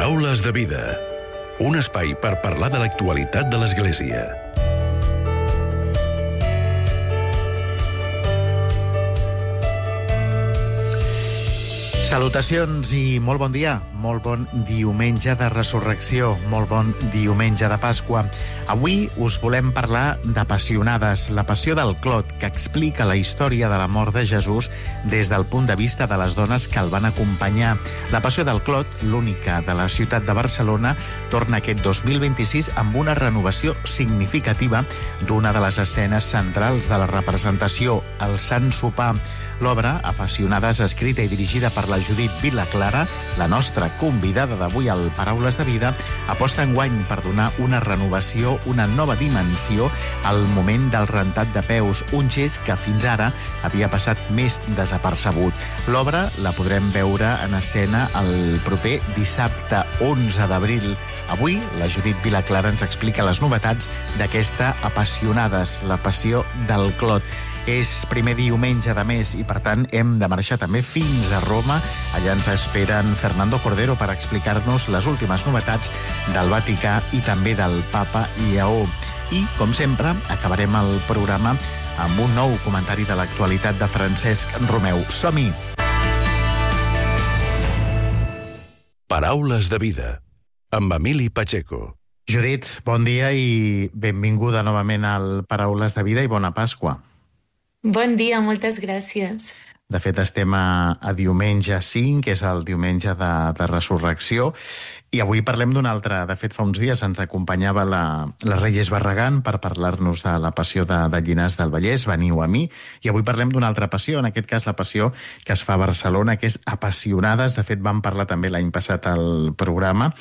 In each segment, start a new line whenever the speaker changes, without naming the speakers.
Paraules de vida. Un espai per parlar de l'actualitat de l'Església.
Salutacions i molt bon dia, molt bon diumenge de resurrecció, molt bon diumenge de Pasqua. Avui us volem parlar d'Apassionades, la passió del Clot, que explica la història de la mort de Jesús des del punt de vista de les dones que el van acompanyar. La passió del Clot, l'única de la ciutat de Barcelona, torna aquest 2026 amb una renovació significativa d'una de les escenes centrals de la representació, el Sant Sopar. L'obra, Apassionades, escrita i dirigida per la Judit Vilaclara, la nostra convidada d'avui al Paraules de Vida, aposta enguany per donar una renovació, una nova dimensió al moment del rentat de peus, un gest que fins ara havia passat més desapercebut. L'obra la podrem veure en escena el proper dissabte 11 d'abril. Avui, la Judit Vilaclara ens explica les novetats d'aquesta Apassionades, la passió del Clot. És primer diumenge de mes i, per tant, hem de marxar també fins a Roma. Allà ens esperen Fernando Cordero per explicar-nos les últimes novetats del Vaticà i també del Papa Lleó. I, com sempre, acabarem el programa amb un nou comentari de l'actualitat de Francesc Romeu. Som-hi!
Paraules de vida, amb Emili Pacheco.
Judit, bon dia i benvinguda novament al Paraules de Vida i bona Pasqua.
Bon dia, moltes gràcies.
De fet, estem a diumenge 5, que és el diumenge de Resurrecció, i avui parlem d'un altre. De fet, fa uns dies ens acompanyava la Reyes Barragán per parlar-nos de la passió de Llinars del Vallès, Veniu a mi, i avui parlem d'una altra passió, en aquest cas la passió que es fa a Barcelona, que és Apassionades. De fet, vam parlar també l'any passat al programa.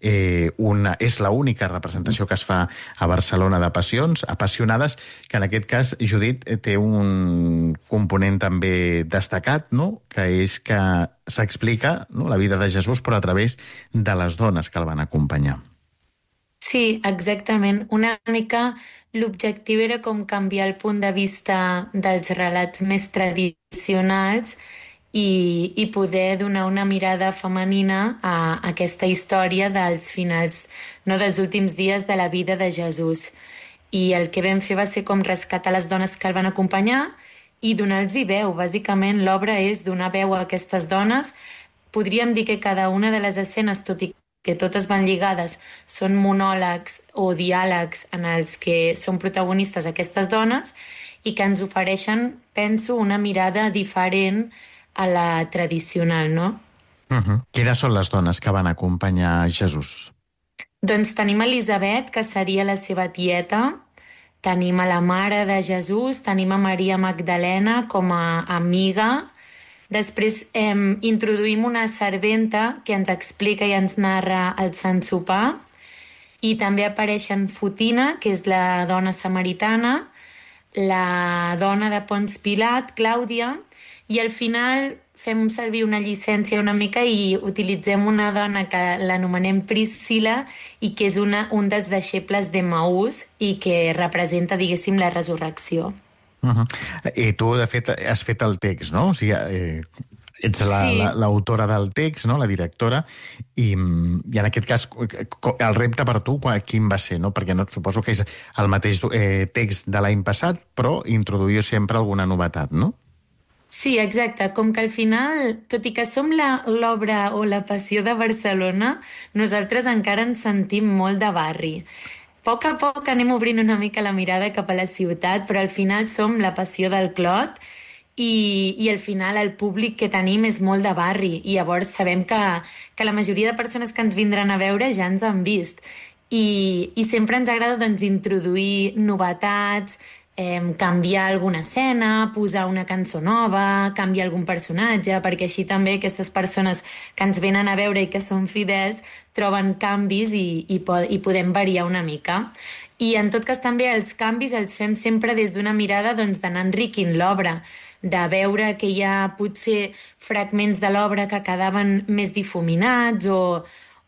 És l'única representació que es fa a Barcelona de passions, Apassionades, que en aquest cas, Judit, té un component també destacat, no? Que és que s'explica, no, la vida de Jesús, però a través de les dones que el van acompanyar.
Sí, exactament. Una mica l'objectiu era com canviar el punt de vista dels relats més tradicionals i poder donar una mirada femenina a aquesta història dels finals, no, dels últims dies de la vida de Jesús. I el que vam fer va ser com rescatar les dones que el van acompanyar i donar-los veu. Bàsicament, l'obra és donar veu a aquestes dones. Podríem dir que cada una de les escenes, tot i que totes van lligades, són monòlegs o diàlegs en els que són protagonistes aquestes dones i que ens ofereixen, penso, una mirada diferent a la tradicional, no?
Quines són les dones que van acompanyar Jesús?
Doncs tenim Elisabet, que seria la seva tieta, tenim a la mare de Jesús, tenim a Maria Magdalena com a amiga. Després introduïm una serventa que ens explica i ens narra el Sant Sopar. I també apareixen Fotina, que és la dona samaritana, la dona de Ponç Pilat, Clàudia, i al final fem servir una llicència una mica i utilitzem una dona que l'anomenem Priscila i que és un dels deixebles d'Emaús i que representa, diguéssim, la resurrecció.
I tu, de fet, has fet el text, no? O sigui, ets l'autora del text, no? La directora, i en aquest cas, el repte per tu, quin va ser, no? Perquè no, suposo que és el mateix text de l'any passat, però introduïu sempre alguna novetat, no?
Sí, exacte. Com que al final, tot i que som l'obra o la passió de Barcelona, nosaltres encara ens sentim molt de barri. A poc anem obrint una mica la mirada cap a la ciutat, però al final som la passió del Clot i al final el públic que tenim és molt de barri i llavors sabem que la majoria de persones que ens vindran a veure ja ens han vist i sempre ens agrada, doncs, introduir novetats, canviar alguna escena, posar una cançó nova, canviar algun personatge, perquè així també aquestes persones que ens venen a veure i que són fidels troben canvis i podem variar una mica. I en tot cas també els canvis els fem sempre des d'una mirada, doncs, d'anar enriquint l'obra, de veure que hi ha potser fragments de l'obra que quedaven més difuminats o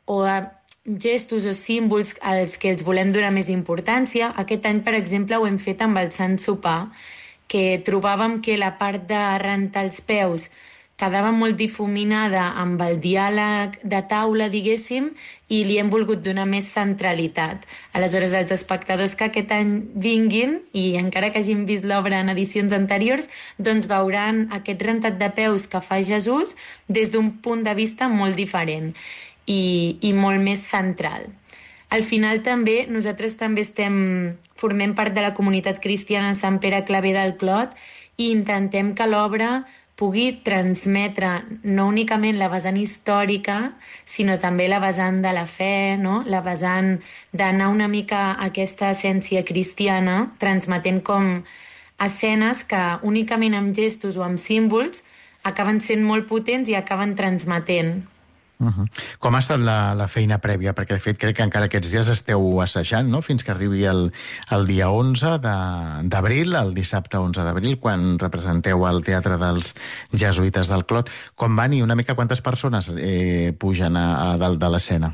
gestos o símbols als que els volem donar més importància. Aquest any, per exemple, ho hem fet amb el Sant Sopar, que trobàvem que la part de rentar els peus quedava molt difuminada amb el diàleg de taula, diguéssim, i li hem volgut donar més centralitat. Aleshores, els espectadors que aquest any vinguin, i encara que hagin vist l'obra en edicions anteriors, doncs veuran aquest rentat de peus que fa Jesús des d'un punt de vista molt diferent i molt més central. Al final també, nosaltres també formem part de la comunitat cristiana Sant Pere Claver del Clot i intentem que l'obra pugui transmetre no únicament la vessant històrica, sinó també la vessant de la fe, no? La vessant d'anar una mica a aquesta essència cristiana, transmetent com escenes que únicament amb gestos o amb símbols acaben sent molt potents i acaben transmetent.
Com ha estat la feina prèvia? Perquè, de fet, crec que encara aquests dies esteu assajant, no?, fins que arribi el dia 11 d'abril, el dissabte 11 d'abril, quan representeu al Teatre dels Jesuïtes del Clot. Com van i una mica quantes persones pugen a dalt de l'escena?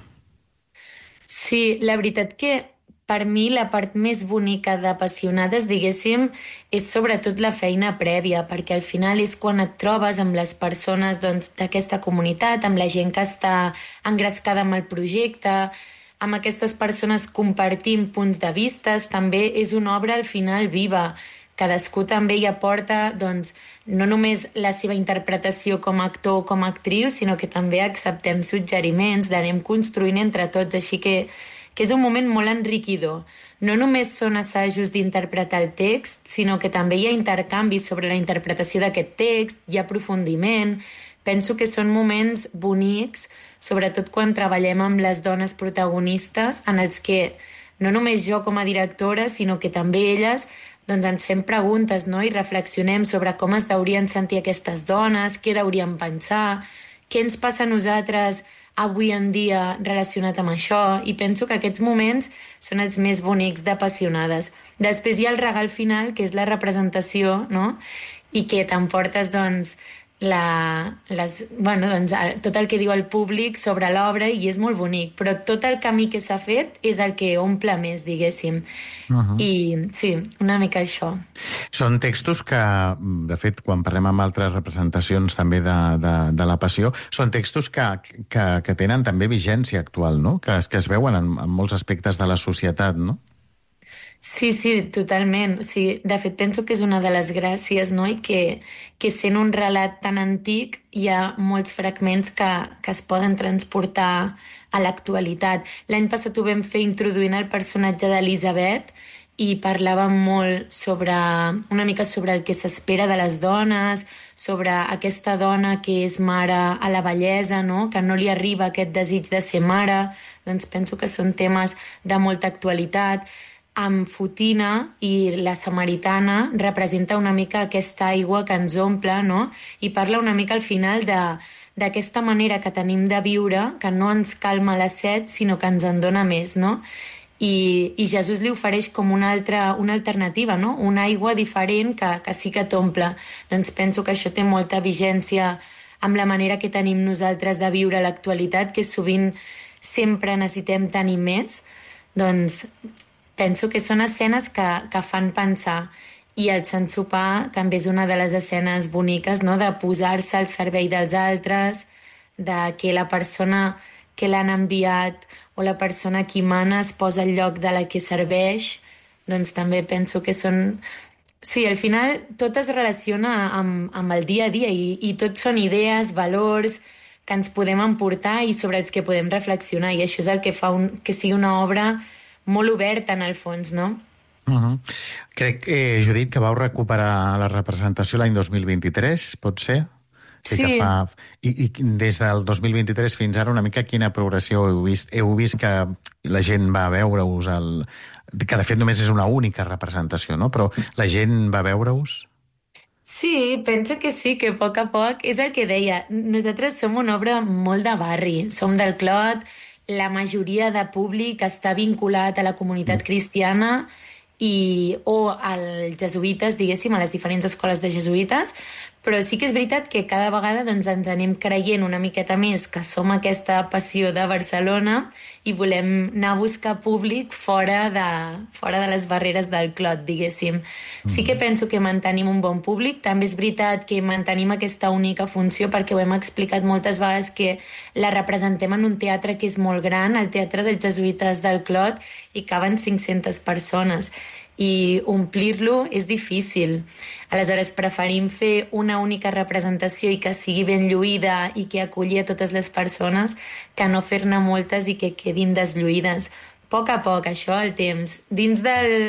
Sí, la veritat que per mi la part més bonica d'Apassionades, diguéssim, és sobretot la feina prèvia, perquè al final és quan et trobes amb les persones d'aquesta comunitat, amb la gent que està engrescada amb el projecte, amb aquestes persones compartint punts de vistes. També és una obra al final viva. Cadascú també hi aporta no només la seva interpretació com a actor o com a actriu, sinó que també acceptem suggeriments, l'anem construint entre tots, així que és un moment molt enriquidor. No només són assajos d'interpretar el text, sinó que també hi ha intercanvis sobre la interpretació d'aquest text, hi ha aprofundiment. Penso que són moments bonics, sobretot quan treballem amb les dones protagonistes, en els que no només jo com a directora, sinó que també elles ens fem preguntes, no? I reflexionem sobre com es deurien sentir aquestes dones, què deurien pensar, què ens passa a nosaltres avui en dia relacionat amb això, i penso que aquests moments són els més bonics d'Apassionades. Després hi ha el regal final, que és la representació, no? I que t'emportes tot el que diu el públic sobre l'obra, i és molt bonic, però tot el camí que s'ha fet és el que omple més, diguéssim. I sí, una mica això.
Són textos que, de fet, quan parlem amb altres representacions també de la Passió, són textos que tenen també vigència actual, no? Que es veuen en molts aspectes de la societat, no?
Sí, totalment. O sigui, de fet, penso que és una de les gràcies, no? I que sent un relat tan antic hi ha molts fragments que es poden transportar a l'actualitat. L'any passat ho vam fer introduint el personatge d'Elisabet i parlàvem molt una mica sobre el que s'espera de les dones, sobre aquesta dona que és mare a la vellesa, no? Que no li arriba aquest desig de ser mare. Doncs penso que són temes de molta actualitat. Amb Fotina i la Samaritana representa una mica aquesta aigua que ens omple, no? I parla una mica al final d'aquesta manera que tenim de viure, que no ens calma la set, sinó que ens en dona més, no? I Jesús li ofereix com una alternativa, no? Una aigua diferent que sí que t'omple. Doncs penso que això té molta vigència amb la manera que tenim nosaltres de viure l'actualitat, que sovint sempre necessitem tenir més. Doncs penso que són escenes que fan pensar, i el Sant Sopar també és una de les escenes boniques, no? De posar-se al servei dels altres, de que la persona que l'han enviat o la persona qui mana es posa al lloc de la que serveix. Doncs també penso que són... Sí, al final tot es relaciona amb el dia a dia i tot són idees, valors que ens podem emportar i sobre els que podem reflexionar, i això és el que fa que sigui una obra molt oberta en el fons, no?
Crec, Judit, que vau recuperar la representació l'any 2023, pot ser?
Sí.
I des del 2023 fins ara, una mica quina progressió heu vist? Heu vist que la gent va veure-us, que de fet només és una única representació, no? Però la gent va veure-us?
Sí, penso que sí, que a poc és el que deia. Nosaltres som una obra molt de barri, som del Clot, la majoria de públic està vinculat a la comunitat cristiana o als jesuïtes, diguéssim, a les diferents escoles de jesuïtes, Però sí que és veritat que cada vegada doncs, ens anem creient una miqueta més que som aquesta passió de Barcelona i volem anar a buscar públic fora de les barreres del Clot, diguéssim. Sí que penso que mantenim un bon públic. També és veritat que mantenim aquesta única funció perquè ho hem explicat moltes vegades que la representem en un teatre que és molt gran, el Teatre dels Jesuïtes del Clot, i caben 500 persones. I omplir-lo és difícil. Aleshores, preferim fer una única representació i que sigui ben lluïda i que aculli a totes les persones que no fer-ne moltes i que quedin deslluïdes. A poc, això, el temps. Dins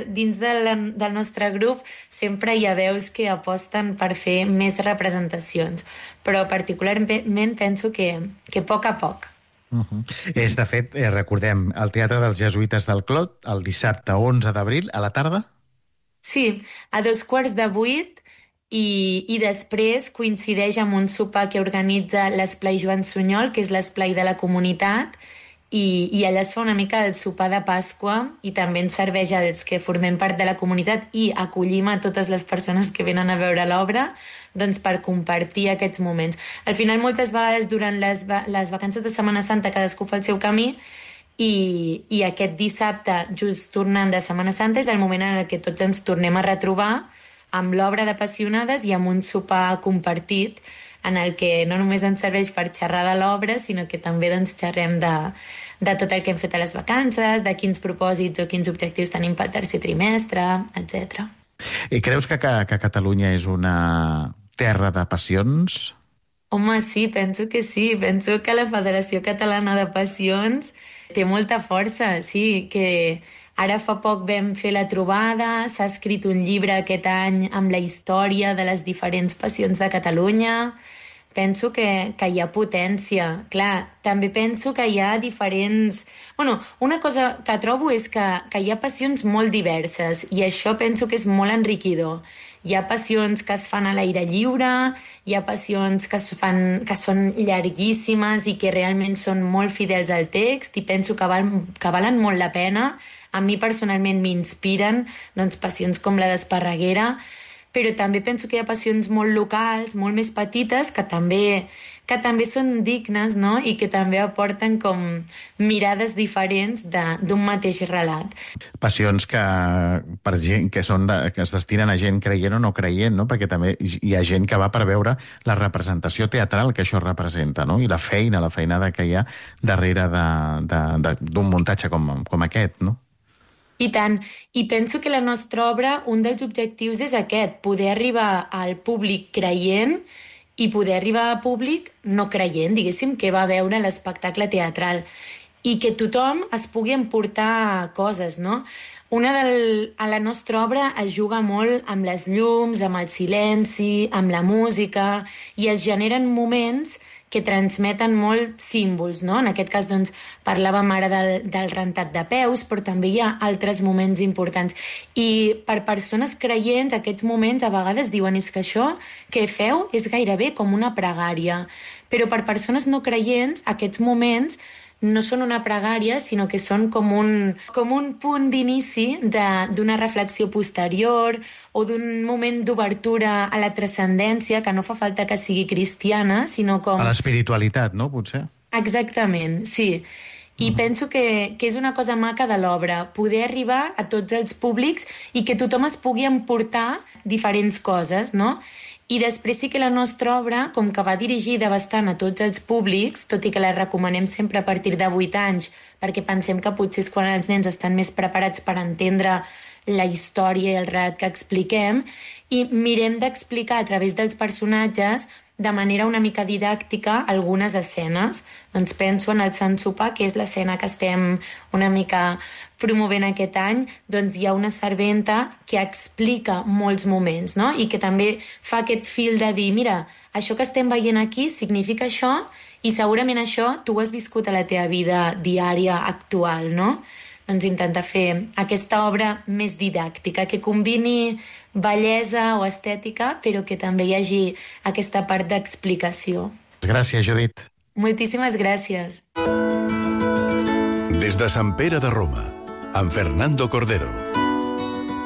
del nostre grup sempre hi ha veus que aposten per fer més representacions, però particularment penso que a poc.
És, de fet, recordem, el Teatre dels Jesuïtes del Clot, el dissabte 11 d'abril, a la tarda?
Sí, a 7:15 i després coincideix amb un sopar que organitza l'Esplai Joan Sunyol, que és l'esplai de la comunitat, i allà es fa una mica el sopar de Pasqua i també ens serveix als que formem part de la comunitat i acollim a totes les persones que venen a veure l'obra, doncs per compartir aquests moments. Al final, moltes vegades durant les vacances de Setmana Santa cadascú fa el seu camí i aquest dissabte, just tornant de Setmana Santa, és el moment en el que tots ens tornem a retrobar amb l'obra d'Apassionades i amb un sopar compartit en el que no només ens serveix per xerrar de l'obra, sinó que també doncs, xerrem de tot el que hem fet a les vacances, de quins propòsits o quins objectius tenim pel tercer trimestre, etc.
I creus que Catalunya és una terra de passions?
Home, sí, penso que sí. Penso que la Federació Catalana de Passions té molta força, sí, que ara fa poc vam fer la trobada, s'ha escrit un llibre aquest any amb la història de les diferents passions de Catalunya. Penso que hi ha potència. Clar, també penso que hi ha diferents... una cosa que trobo és que hi ha passions molt diverses i això penso que és molt enriquidor. Hi ha passions que es fan a l'aire lliure, hi ha passions que són llarguíssimes i que realment són molt fidels al text i penso que valen molt la pena. A mi personalment m'inspiren doncs, passions com la d'Esparreguera, però també penso que hi ha passions molt locals, molt més petites, que també són dignes, no? I que també aporten com mirades diferents d'un mateix relat.
Passions que per gent que es destinen a gent creient o no creient, no? Perquè també hi ha gent que va per veure la representació teatral que això representa, no? I la feinada que hi ha darrere d'un muntatge com aquest, no?
I tant. I penso que la nostra obra, un dels objectius és aquest, poder arribar al públic creient i poder arribar a públic no creient, diguéssim, que va veure l'espectacle teatral. I que tothom es pugui emportar coses, no? A la nostra obra es juga molt amb les llums, amb el silenci, amb la música, i es generen moments que transmeten molt símbols, no? En aquest cas, doncs, parlàvem ara del rentat de peus, però també hi ha altres moments importants. I per persones creients, aquests moments a vegades diuen és que això que feu és gairebé com una pregària. Però per persones no creients, aquests moments no són una pregària, sinó que són com un punt d'inici d'una reflexió posterior o d'un moment d'obertura a la transcendència, que no fa falta que sigui cristiana, sinó com...
A l'espiritualitat, no, potser?
Exactament, sí. I penso que és una cosa maca de l'obra, poder arribar a tots els públics i que tothom es pugui emportar diferents coses, no? I després sí que la nostra obra, com que va dirigida bastant a tots els públics, tot i que la recomanem sempre a partir de 8 anys, perquè pensem que potser és quan els nens estan més preparats per entendre la història i el relat que expliquem, i mirem d'explicar a través dels personatges de manera una mica didàctica algunes escenes. Doncs penso en el Sant Sopar, que és l'escena que estem una mica promovent aquest any, doncs hi ha una serventa que explica molts moments, no? I que també fa aquest fil de dir, mira, això que estem veient aquí significa això i segurament això tu ho has viscut a la teva vida diària actual, no? Doncs intentar fer aquesta obra més didàctica, que combini bellesa o estètica, però que també hi hagi aquesta part d'explicació.
Gràcies, Judit.
Moltíssimes gràcies.
Des de Sant Pere de Roma, amb Fernando Cordero.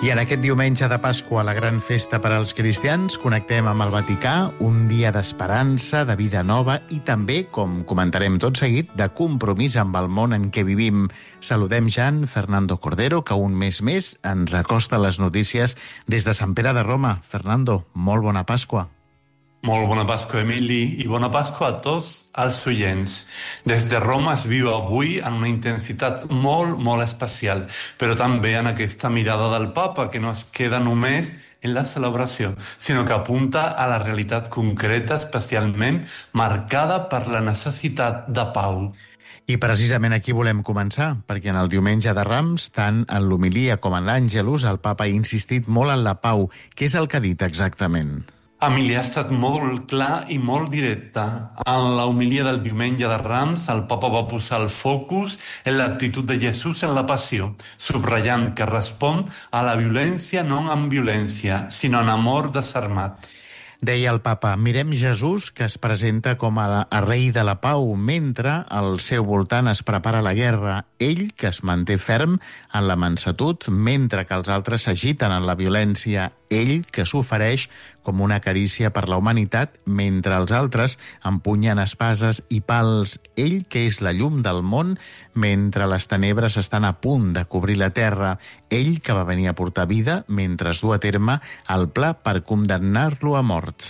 I en aquest diumenge de Pasqua, la gran festa per als cristians, connectem amb el Vaticà, un dia d'esperança, de vida nova i també, com comentarem tot seguit, de compromís amb el món en què vivim. Saludem ja en Fernando Cordero, que un mes més ens acosta les notícies des de Sant Pere de Roma. Fernando, molt bona Pasqua.
Molt bona Pasqua, Emili, i bona Pasqua a tots els oients. Des de Roma es viu avui en una intensitat molt especial, però també en aquesta mirada del Papa, que no es queda només en la celebració, sinó que apunta a la realitat concreta, especialment marcada per la necessitat de pau.
I precisament aquí volem començar, perquè en el diumenge de Rams, tant en l'homilia com en l'Àngelus, el Papa ha insistit molt en la pau. Què és el que ha dit exactament?
Emili, ha estat molt clar i molt directe. En la homilia del diumenge de Rams, el Papa va posar el focus en l'actitud de Jesús en la passió, subratllant que respon a la violència no amb violència, sinó en amor desarmat.
Deia el Papa, mirem Jesús, que es presenta com a rei de la pau, mentre al seu voltant es prepara la guerra. Ell, que es manté ferm en la mansetud, mentre que els altres s'agiten en la violència. Ell, que s'ofereix com una carícia per la humanitat, mentre els altres empunyen espases i pals. Ell, que és la llum del món, mentre les tenebres estan a punt de cobrir la terra. Ell, que va venir a portar vida, mentre es du a terme el pla per condemnar-lo a mort.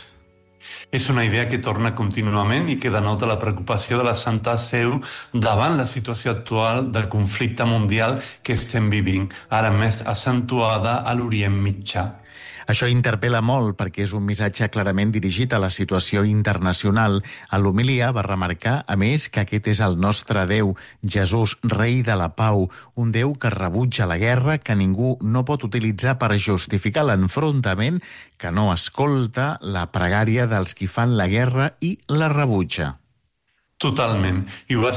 És una idea que torna contínuament i que denota la preocupació de la Santa Seu davant la situació actual del conflicte mundial que estem vivint, ara més accentuada a l'Orient Mitjà.
Això interpel·la molt perquè és un missatge clarament dirigit a la situació internacional. A l'homilia va remarcar, a més, que aquest és el nostre Déu, Jesús, rei de la pau, un Déu que rebutja la guerra, que ningú no pot utilitzar per justificar l'enfrontament, que no escolta la pregària dels qui fan la guerra i la rebutja.
Totalment, i ho va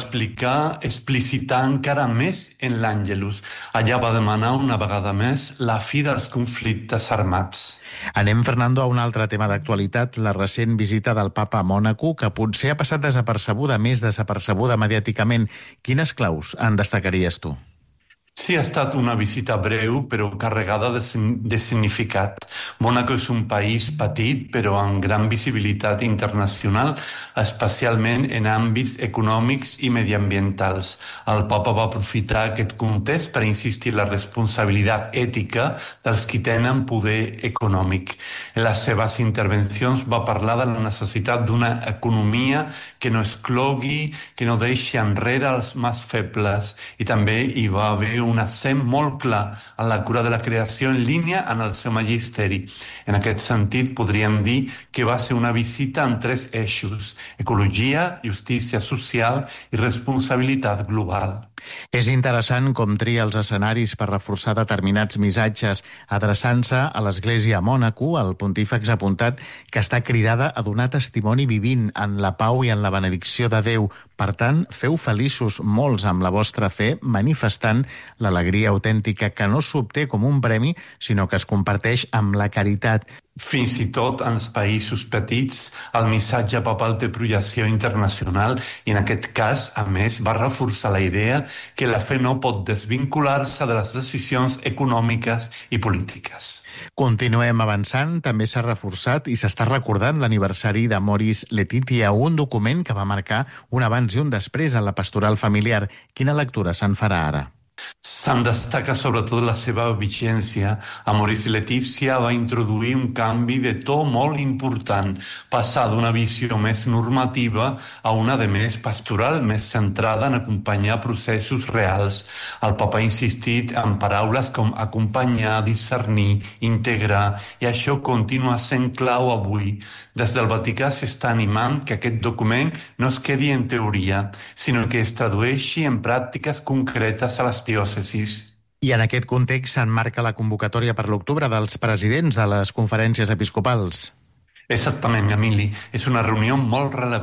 explicitar encara més en l'Àngelus. Allà va demanar una vegada més la fi dels conflictes armats.
Anem, Fernando, a un altre tema d'actualitat, la recent visita del Papa a Mònaco, que potser ha passat desapercebuda, més desapercebuda mediàticament. Quines claus en destacaries tu?
Sí, ha estat una visita breu, però carregada de significat. Mònaco és un país petit, però amb gran visibilitat internacional, especialment en àmbits econòmics i mediambientals. El Papa va aprofitar aquest context per insistir en la responsabilitat ètica dels qui tenen poder econòmic. En les seves intervencions va parlar de la necessitat d'una economia que no exclogui, que no deixi enrere els més febles, i també hi va haver un accent molt clar en la cura de la creació en línia en el seu magisteri. En aquest sentit, podríem dir que va ser una visita en 3 eixos: ecologia, justícia social i responsabilitat global.
És interessant com tria els escenaris per reforçar determinats missatges. Adreçant-se a l'Església a Mònaco, el pontífex ha apuntat que està cridada a donar testimoni vivint en la pau i en la benedicció de Déu. Per tant, feu feliços molts amb la vostra fe, manifestant l'alegria autèntica que no s'obté com un premi, sinó que es comparteix amb la caritat.
Fins i tot en els països petits, el missatge papal té projecció internacional i en aquest cas, a més, va reforçar la idea que la fe no pot desvincular-se de les decisions econòmiques i polítiques.
Continuem avançant. També s'ha reforçat i s'està recordant l'aniversari d'Amoris Laetitia, un document que va marcar un abans i un després en la pastoral familiar. Quina lectura se'n farà ara?
Se'n destaca sobretot la seva vigència. Amoris Laetitia va introduir un canvi de to molt important, passar d'una visió més normativa a una de més pastoral, més centrada en acompanyar processos reals. El Papa ha insistit en paraules com acompanyar, discernir, integrar, i això continua sent clau avui. Des del Vaticà s'està animant que aquest document no es quedi en teoria, sinó que es tradueixi en pràctiques concretes a les diòcesis.
I en aquest context s'emmarca la convocatòria per l'octubre dels presidents de les conferències episcopals.
Exactament, Emili. És una reunió molt rellevant.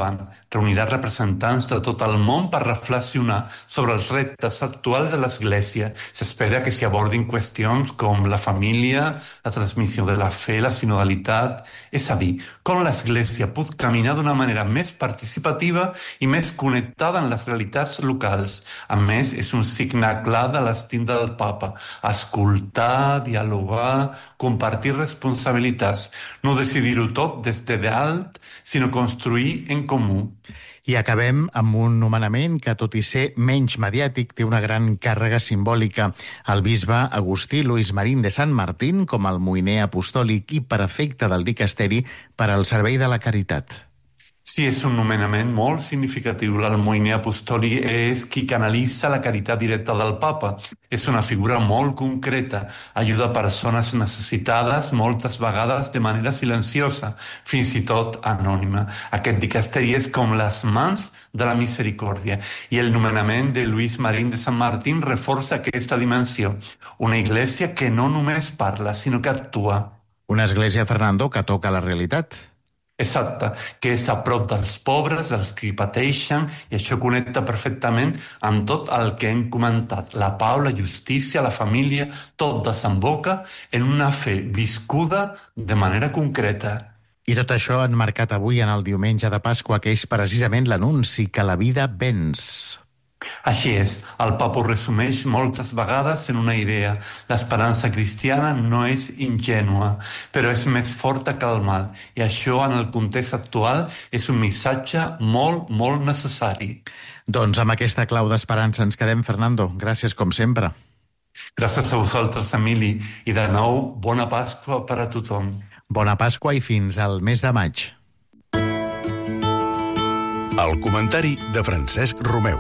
Reunirà representants de tot el món per reflexionar sobre els reptes actuals de l'Església. S'espera que s'hi abordin qüestions com la família, la transmissió de la fe, la sinodalitat, és a dir, com l'Església pot caminar d'una manera més participativa i més connectada amb les realitats locals. A més, és un signe clar de l'estil del Papa: escoltar, dialogar, compartir responsabilitats, no decidir-ho tot des de dalt, sinó construir en comú.
I acabem amb un nomenament que, tot i ser menys mediàtic, té una gran càrrega simbòlica. El bisbe Agustí Luis Marín de Sant Martín com el moiner apostòlic i prefecte del dicasteri per al servei de la caritat.
Sí, és un nomenament molt significatiu. El moiner apostòlic és qui canalitza la caritat directa del Papa. És una figura molt concreta. Ajuda persones necessitades, moltes vegades de manera silenciosa, fins i tot anònima. Aquest dicasteri és com les mans de la misericòrdia. I el nomenament de Luis Marín de Sant Martín reforça aquesta dimensió. Una església que no només parla, sinó que actua.
Una església, Fernando, que toca la realitat.
Exacte, que és a prop dels pobres, dels que pateixen, i això connecta perfectament amb tot el que hem comentat. La pau, la justícia, la família, tot desemboca en una fe viscuda de manera concreta.
I tot això enmarcat avui en el diumenge de Pasqua, que és precisament l'anunci que la vida venç.
Així és, el Papa ho resumeix moltes vegades en una idea: l'esperança cristiana no és ingènua, però és més forta que el mal, i això en el context actual és un missatge molt, molt necessari.
Doncs amb aquesta clau d'esperança ens quedem, Fernando. Gràcies, com sempre.
Gràcies a vosaltres, Emili, i de nou, bona Pasqua per a tothom.
Bona Pasqua i fins al mes de maig.
El comentari de Francesc Romeu.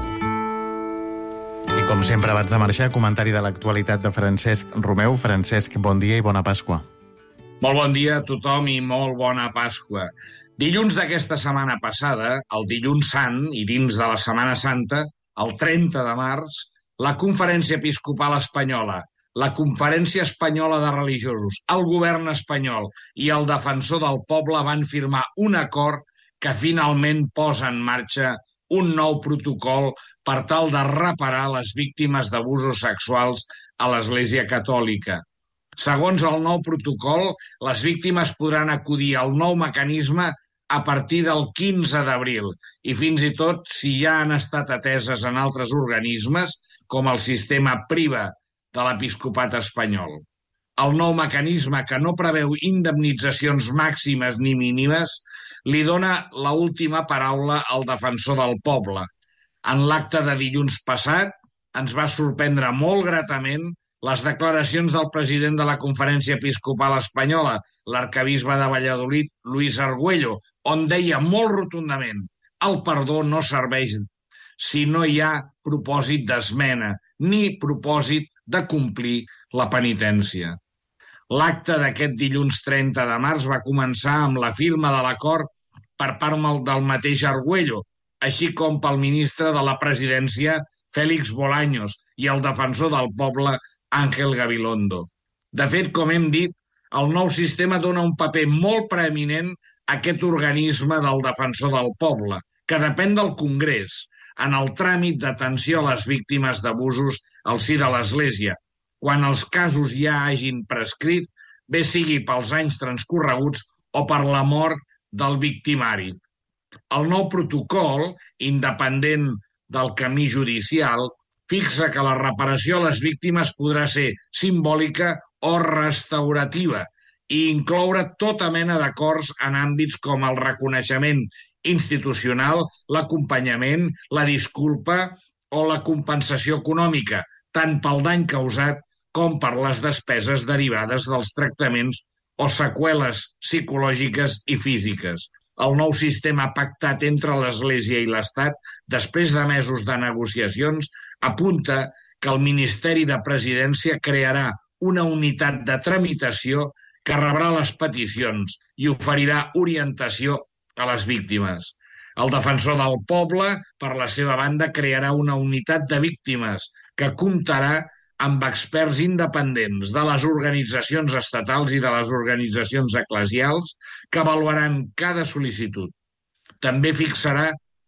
I com sempre, abans de marxar, comentari de l'actualitat de Francesc Romeu. Francesc, bon dia i bona Pasqua.
Molt bon dia a tothom i molt bona Pasqua. Dilluns d'aquesta setmana passada, el dilluns sant i dins de la Setmana Santa, el 30 de març, la Conferència Episcopal Espanyola, la Conferència Espanyola de Religiosos, el govern espanyol i el Defensor del Poble van firmar un acord que finalment posa en marxa un nou protocol per tal de reparar les víctimes d'abusos sexuals a l'Església Catòlica. Segons el nou protocol, les víctimes podran acudir al nou mecanisme a partir del 15 d'abril i fins i tot si ja han estat ateses en altres organismes, com el sistema PRIVA de l'Episcopat espanyol. El nou mecanisme, que no preveu indemnitzacions màximes ni mínimes, li dona l'última paraula al Defensor del Poble. En l'acte de dilluns passat ens va sorprendre molt gratament les declaracions del president de la Conferència Episcopal Espanyola, l'arquebisbe de Valladolid, Luis Argüello, on deia molt rotundament: el perdó no serveix si no hi ha propòsit d'esmena ni propòsit de complir la penitència. L'acte d'aquest dilluns 30 de març va començar amb la firma de l'acord per part del mateix Argüello, així com pel ministre de la Presidència, Félix Bolaños, i el Defensor del Poble, Ángel Gabilondo. De fet, com hem dit, el nou sistema dona un paper molt preeminent a aquest organisme del Defensor del Poble, que depèn del Congrés, en el tràmit d'atenció a les víctimes d'abusos al si de l'Església, quan els casos ja hagin prescrit, bé sigui pels anys transcorreguts o per la mort del victimari. El nou protocol, independent del camí judicial, fixa que la reparació a les víctimes podrà ser simbòlica o restaurativa i incloure tota mena d'acords en àmbits com el reconeixement institucional, l'acompanyament, la disculpa o la compensació econòmica, tant pel dany causat com per les despeses derivades dels tractaments o seqüeles psicològiques i físiques. El nou sistema pactat entre l'Església i l'Estat, després de mesos de negociacions, apunta que el Ministeri de Presidència crearà una unitat de tramitació que rebrà les peticions i oferirà orientació a les víctimes. El Defensor del Poble, per la seva banda, crearà una unitat de víctimes que comptarà amb experts independents de les organitzacions estatals i de les organitzacions eclesials que avaluaran cada sol·licitud. També fixarà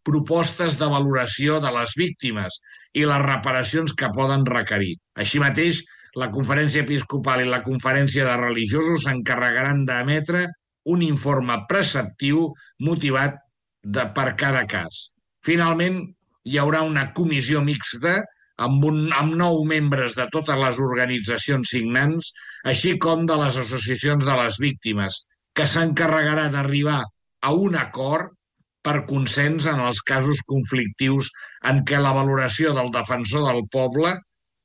propostes de valoració de les víctimes i les reparacions que poden requerir. Així mateix, la Conferència Episcopal i la Conferència de Religiosos s'encarregaran d'emetre un informe preceptiu motivat per cada cas. Finalment, hi haurà una comissió mixta amb 9 membres de totes les organitzacions signants, així com de les associacions de les víctimes, que s'encarregarà d'arribar a un acord per consens en els casos conflictius en què la valoració del defensor del poble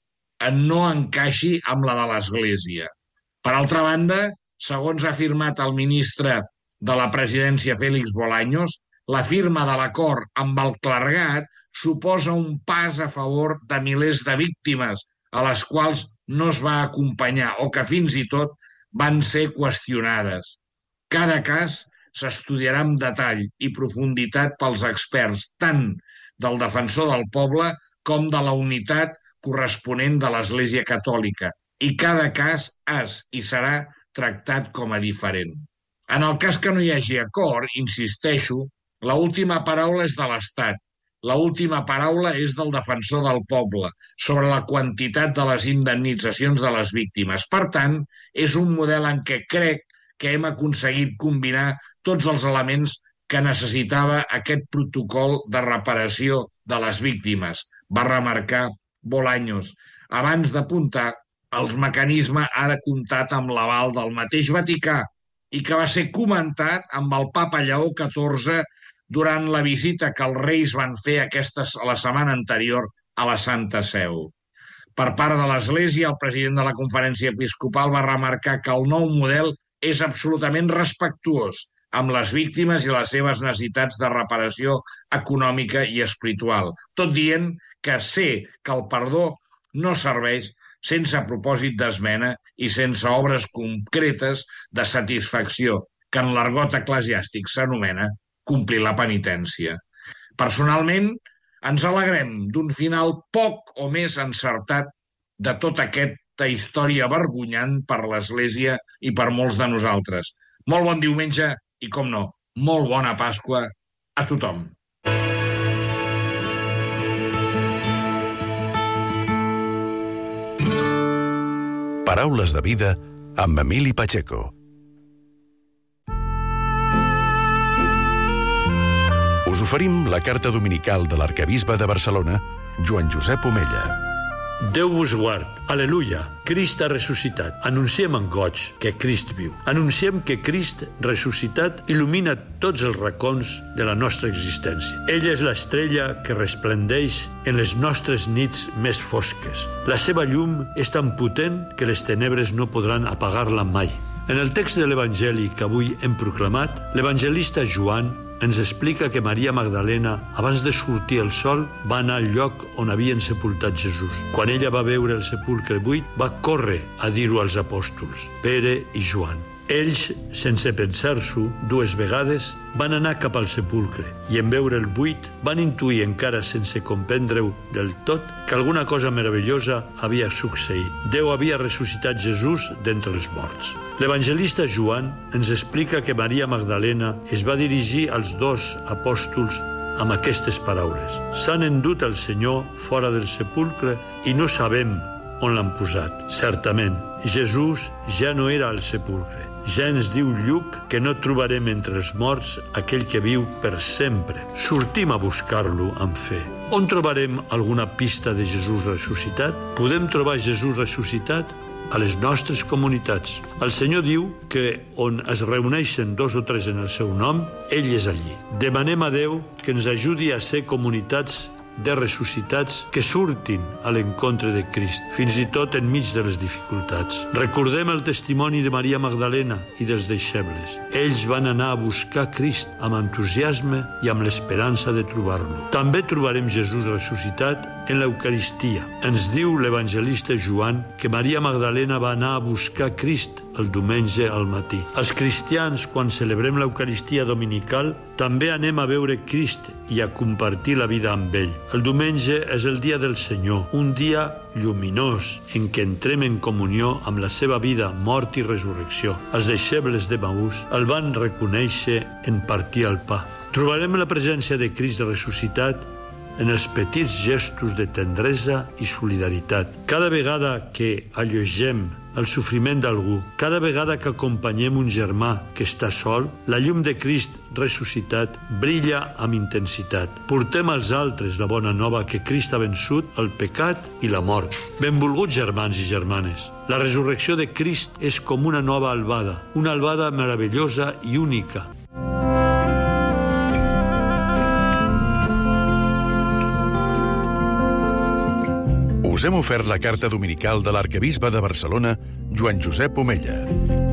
no encaixi amb la de l'Església. Per altra banda, segons ha afirmat el ministre de la Presidència, Félix Bolaños, la firma de l'acord amb el clergat suposa un pas a favor de milers de víctimes a les quals no es va acompanyar o que fins i tot van ser qüestionades. Cada cas s'estudiarà amb detall i profunditat pels experts tant del defensor del poble com de la unitat corresponent de l'Església Catòlica, i cada cas és i serà tractat com a diferent. En el cas que no hi hagi acord, insisteixo, l'última paraula és de l'Estat, l'última paraula és del defensor del poble sobre la quantitat de les indemnitzacions de les víctimes. Per tant, és un model en què crec que hem aconseguit combinar tots els elements que necessitava aquest protocol de reparació de les víctimes, va remarcar Bolaños. Abans d'apuntar, el mecanisme ha comptat amb l'aval del mateix Vaticà i que va ser comentat amb el papa Lleó XIV durant la visita que els reis van fer la setmana anterior a la Santa Seu. Per part de l'Església, el president de la Conferència Episcopal va remarcar que el nou model és absolutament respectuós amb les víctimes i les seves necessitats de reparació econòmica i espiritual, tot dient que sé que el perdó no serveix sense propòsit d'esmena i sense obres concretes de satisfacció, que en l'argot eclesiàstic s'anomena complir la penitència. Personalment, ens alegrem d'un final poc o més encertat de tota aquesta història vergonyant per l'Església i per molts de nosaltres. Molt bon diumenge i, com no, molt bona Pasqua a tothom.
Paraules de vida amb Emili Pacheco. Us oferim la carta dominical de l'arquebisbe de Barcelona, Joan Josep Omella.
Déu vos guard. Aleluia. Crist ha ressuscitat. Anunciem amb goig que Crist viu. Anunciem que Crist ressuscitat il·lumina tots els racons de la nostra existència. Ell és l'estrella que resplendeix en les nostres nits més fosques. La seva llum és tan potent que les tenebres no podran apagar-la mai. En el text de l'Evangeli que avui hem proclamat, l'evangelista Joan ens explica que Maria Magdalena, abans de sortir el sol, va anar al lloc on havien sepultat Jesús. Quan ella va veure el sepulcre buit, va córrer a dir-ho als apòstols, Pere i Joan. Ells, sense pensar-s'ho, 2 vegades, van anar cap al sepulcre i en veure el buit van intuir, encara sense comprendre-ho del tot, que alguna cosa meravellosa havia succeït. Déu havia ressuscitat Jesús d'entre els morts. L'evangelista Joan ens explica que Maria Magdalena es va dirigir als 2 apòstols amb aquestes paraules. S'han endut el Senyor fora del sepulcre i no sabem on l'han posat. Certament, Jesús ja no era al sepulcre. Ja ens diu Lluc que no trobarem entre els morts aquell que viu per sempre. Sortim a buscar-lo amb fe. On trobarem alguna pista de Jesús ressuscitat? Podem trobar Jesús ressuscitat a les nostres comunitats. El Senyor diu que on es reuneixen 2 o 3 en el seu nom, ell és allí. Demanem a Déu que ens ajudi a ser comunitats de ressuscitats que surtin a l'encontre de Crist, fins i tot enmig de les dificultats. Recordem el testimoni de Maria Magdalena i dels deixebles. Ells van anar a buscar Crist amb entusiasme i amb l'esperança de trobar-lo. També trobarem Jesús ressuscitat en l'Eucaristia. Ens diu l'evangelista Joan que Maria Magdalena va anar a buscar Crist el diumenge al matí. Els cristians, quan celebrem l'Eucaristia dominical, també anem a veure Crist i a compartir la vida amb ell. El diumenge és el dia del Senyor, un dia lluminós en què entrem en comunió amb la seva vida, mort i resurrecció. Els deixebles d'Emaús el van reconèixer en partir el pa. Trobarem la presència de Crist ressuscitat en els petits gestos de tendresa i solidaritat. Cada vegada que allogem el sofriment d'algú, cada vegada que acompanyem un germà que està sol, la llum de Crist ressuscitat brilla amb intensitat. Portem als altres la bona nova que Crist ha vençut el pecat i la mort. Benvolguts germans i germanes, la resurrecció de Crist és com una nova albada, una albada meravellosa i única.
Us hem ofert la carta dominical de l'arquebisbe de Barcelona, Joan Josep Omella.